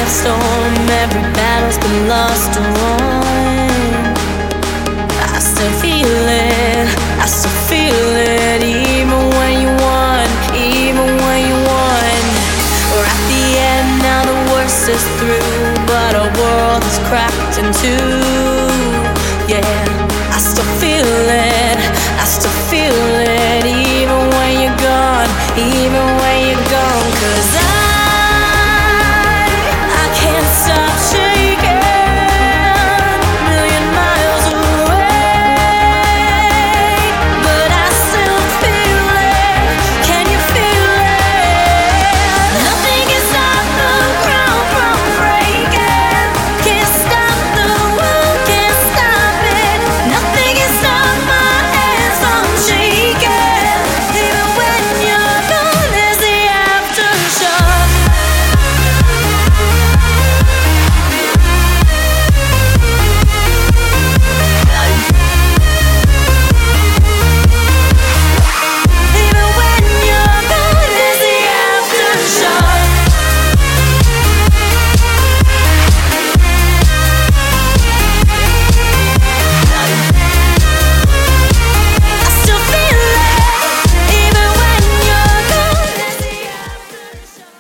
storm, every battle's been lost or won. I still feel it, I still feel it, even when you won, even when you won. We're at the end now, the worst is through, but our world is cracked in two.